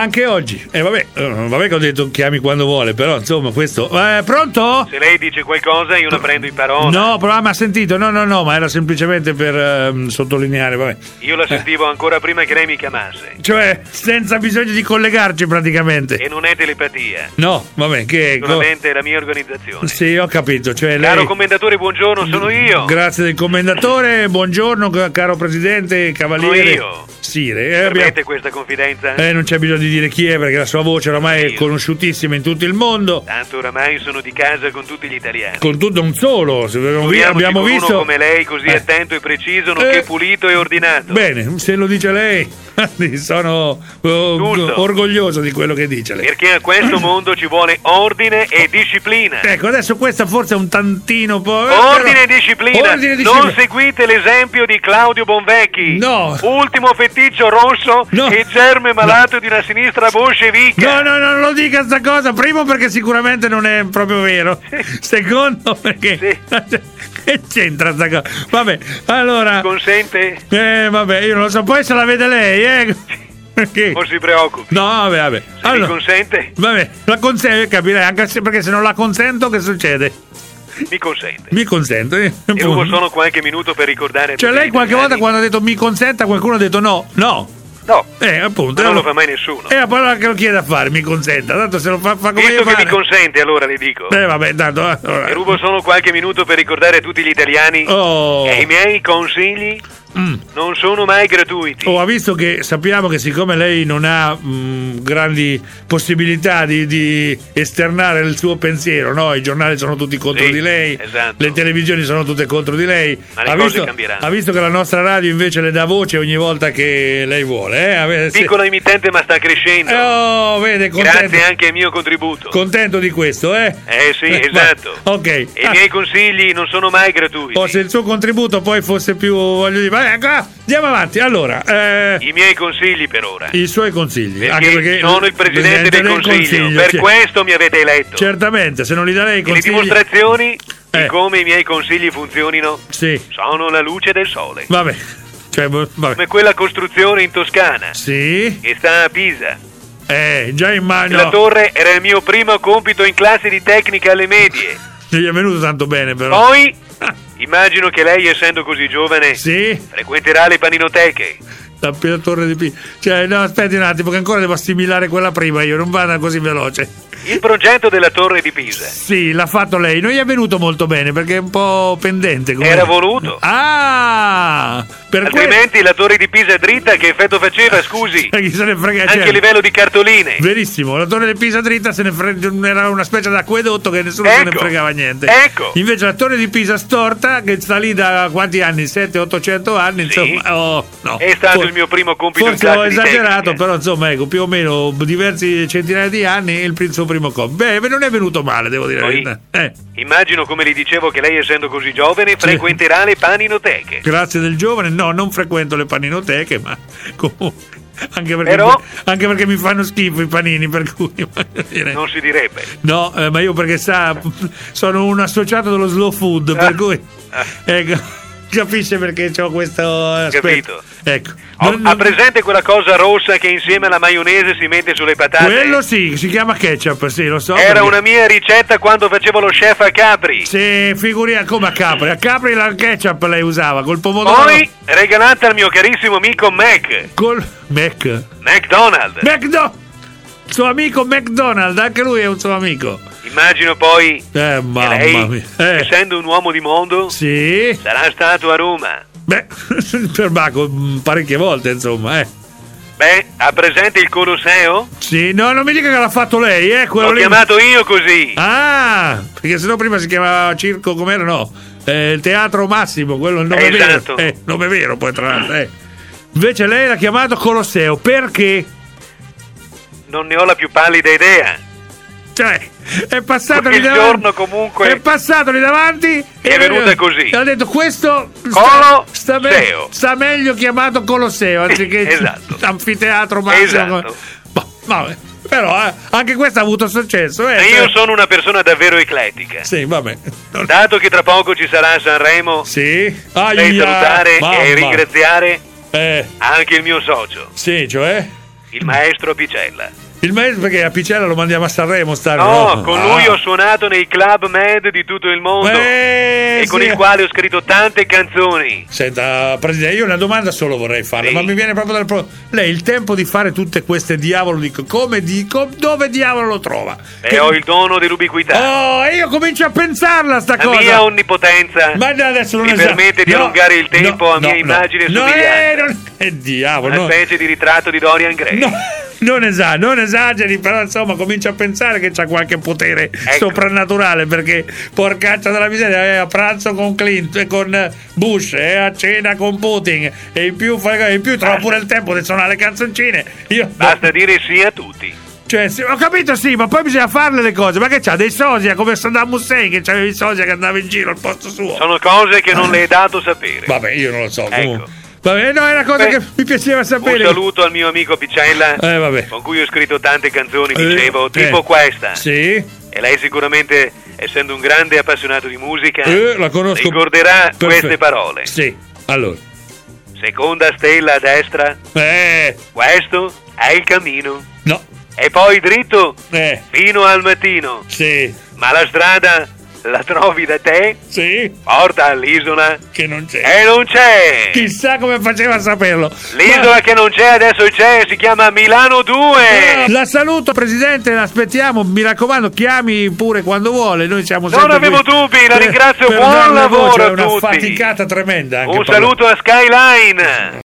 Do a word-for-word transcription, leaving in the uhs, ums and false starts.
anche oggi. E eh, vabbè, uh, vabbè che ho detto chiami quando vuole, però insomma questo. Eh, pronto? Se lei dice qualcosa io la prendo in parola. No, però mi ha sentito, no, no, no, ma era semplicemente per uh, sottolineare, vabbè. Io la sentivo eh. ancora prima che lei mi chiamasse. Cioè, senza bisogno di collegarci praticamente. E non è telepatia. No, vabbè, che solamente co- la mia organizzazione. Sì, ho capito, cioè Caro lei... commendatore, buongiorno, sono io. Grazie del commendatore, buongiorno caro presidente, cavaliere. Sono io. Sire, eh, Permette abbiamo... questa confidenza? Eh, non c'è bisogno di dire chi è, perché la sua voce oramai Io. è conosciutissima in tutto il mondo. Tanto oramai sono di casa con tutti gli italiani. Con tutto un solo, abbiamo, vi- abbiamo con visto uno come lei, così eh. attento e preciso, nonché Eh. pulito e ordinato. Bene, se lo dice lei, sono oh, orgoglioso di quello che dice lei. Perché a questo mondo ci vuole ordine e disciplina. Ecco, adesso questa forse è un tantino po'. eh, Ordine però- e disciplina. Ordine e disciplina. Non seguite l'esempio di Claudio Bonvecchi. No. Ultimo feticcio rosso No. e germe malato di una sinistra bolscevica. No, no, no, non lo dica sta cosa. Primo perché sicuramente non è proprio vero. Secondo perché Sì. che c'entra sta cosa? Vabbè, allora Consente? eh vabbè, io non lo so, poi se la vede lei, eh. Perché? Non si preoccupi. No, vabbè, vabbè. Se mi consente? Vabbè, la consente, capirei, anche se, perché se non la consento che succede? Mi consente. Mi consento. eh, E rubo appunto. solo qualche minuto per ricordare. a Cioè tutti lei gli qualche volta italiani- quando ha detto mi consenta qualcuno ha detto no, no. No, Eh, appunto. non eh, lo fa mai nessuno. È la parola che lo chiede a fare, mi consenta. Tanto se lo fa, fa come Visto io che fare. mi consente, allora le dico. Eh, vabbè, tanto. eh, allora. E rubo solo qualche minuto per ricordare a tutti gli italiani Oh. che i miei consigli Mm. non sono mai gratuiti. Oh, ha visto che sappiamo che siccome lei non ha mh, grandi possibilità di, di esternare il suo pensiero, no? I giornali sono tutti contro Sì, di lei, esatto. le televisioni sono tutte contro di lei. Ma le ha, cose visto, cambieranno. ha visto che la nostra radio invece le dà voce ogni volta che lei vuole, eh? Ave- se- Piccolo emittente, ma sta crescendo. Oh, vede, contento, Grazie anche al mio contributo. contento di questo, eh? Eh sì, Eh, esatto. va- ok. E Ah. i miei consigli non sono mai gratuiti. Oh, se il suo contributo poi fosse più, voglio dire, vai, ecco, andiamo avanti. Allora, eh, I miei consigli per ora. i suoi consigli. Perché, anche perché sono il presidente del consiglio, per sì. questo mi avete eletto. Certamente, se non gli darei i E le consigli. dimostrazioni Eh. di come i miei consigli funzionino Sì, sono la luce del sole. vabbè. Cioè, boh, vabbè. Come quella costruzione in Toscana Sì, che sta a Pisa. eh, già immagino. La torre era il mio primo compito in classe di tecnica alle medie. Non gli è venuto tanto bene, però. Poi immagino che lei, essendo così giovane, Sì, frequenterà le paninoteche. la la torre di Pisa. Cioè, no, aspetti un attimo, che ancora devo assimilare quella prima. Io non vada così veloce. Il progetto della torre di Pisa Sì, l'ha fatto lei. Non gli è venuto molto bene perché è un po' pendente. come- era voluto. Ah, per questo. Altrimenti la torre di Pisa dritta che effetto faceva, scusi? Chi se ne frega, Anche certo. a livello di cartoline. Verissimo, la torre di Pisa dritta se ne fre- era una specie di acquedotto che nessuno se ne Ecco, fregava niente. ecco. Invece la torre di Pisa storta, che sta lì da quanti anni? sette ottocento anni, Sì. insomma. Oh, no. È stato For- il mio primo compito in Forse classe ho di esagerato, tecnica. però insomma, ecco, più o meno diversi centinaia di anni il pr- suo primo compito. Beh, non è venuto male, devo dire la Poi, verità. Eh, immagino, come le dicevo, che lei, essendo così giovane, frequenterà le paninoteche. grazie del giovane, no, non frequento le paninoteche, ma comunque. Anche perché, Però- anche perché mi fanno schifo i panini, per cui voglio dire. Non si direbbe. No, eh, ma io perché sa, sono un associato dello slow food, per Ah. cui Ah. ecco, capisce perché ho questo aspetto. Capito. Ecco. Ho- Non- Ha non- presente quella cosa rossa che insieme alla maionese si mette sulle patate? quello sì, si chiama ketchup, sì, lo so. Era perché- una mia ricetta quando facevo lo chef a Capri. Sì, figuria come a Capri. A Capri la ketchup lei usava col pomodoro. Poi regalata al mio carissimo amico Mac. Col Mac. McDonald. McDo! Suo amico McDonald, anche lui è un suo amico. Immagino poi Eh, che mamma lei, mia. Eh, essendo un uomo di mondo, sì. sarà stato a Roma. Beh, per Baco mm, parecchie volte, insomma, eh. Beh, ha presente il Colosseo? Sì, no, non mi dica che l'ha fatto lei, eh, quello L'ho lì. chiamato io così. Ah, perché sennò prima si chiamava Circo, com'era? No, eh, il Teatro Massimo, quello è il nome Esatto. vero. Eh, nome vero, poi tra l'altro, eh. Invece lei l'ha chiamato Colosseo, perché? Non ne ho la più pallida idea. Cioè, è passato lì Il davanti. giorno comunque È passato lì davanti Mi è venuta così. E ha detto questo Colosseo. sta, sta, me- sta meglio chiamato Colosseo anziché Esatto. Anfiteatro Massimo. Esatto. Boh, vabbè. Però eh, anche questo ha avuto successo. Eh, E io sono una persona davvero eclettica. Sì, vabbè. Dato che tra poco ci sarà a Sanremo, Sì. vorrei Aia, salutare mamma. e ringraziare Eh, anche il mio socio. sì, cioè? il maestro Picella. Il maestro, perché a Picella lo mandiamo a Sanremo sta, No, no? con Ah. lui ho suonato nei club med di tutto il mondo Eh, e con sì. il quale ho scritto tante canzoni. Senta, Presidente, io una domanda solo vorrei farle, Sì. ma mi viene proprio dal pro... Lei il tempo di fare tutte queste diavolo di come di com- dove diavolo lo trova? E Che- ho il dono dell'ubiquità. Oh, io comincio a pensarla sta La cosa. mia onnipotenza Ma adesso non mi esagera. permette di No, allungare il tempo no, a mia no, immagine no, somigliante. eh, non... eh, diavolo, Una no. specie di ritratto di Dorian Gray. No, non, esa- non esageri, però insomma comincia a pensare che c'ha qualche potere Ecco. soprannaturale, perché porcaccia della miseria, è a pranzo con Clint e con eh, Bush, è a cena con Putin e in più, fa- in più trova pure il tempo di suonare le canzoncine. Io Basta dire sì a tutti. cioè, sì, ho capito sì, ma poi bisogna farle le cose, ma che c'ha dei sosia come Saddam Hussein, che c'aveva i sosia che andava in giro al posto suo. Sono cose che non le è dato sapere. Vabbè, io non lo so, Ecco. comunque. Vabbè, no, è una cosa Beh, che mi piaceva sapere. Un saluto al mio amico Picella, Eh, vabbè. con cui ho scritto tante canzoni, Eh, dicevo, tipo eh, questa. Sì. E lei sicuramente, essendo un grande appassionato di musica, Eh, la conosco. ricorderà Perfetto. queste parole. Sì, allora. Seconda stella a destra, Eh, questo è il cammino. no. E poi dritto Eh, fino al mattino. sì, Ma la strada la trovi da te, sì, porta all'isola che non c'è. e non c'è. Chissà come faceva a saperlo. L'isola Ma- che non c'è adesso c'è, si chiama Milano due. La saluto, Presidente, l'aspettiamo. Mi raccomando, chiami pure quando vuole. Noi siamo Non sempre avevo qui dubbi, la per- ringrazio, per buon darle lavoro voce. a È una tutti. faticata tremenda anche Un parlare. saluto a Skyline.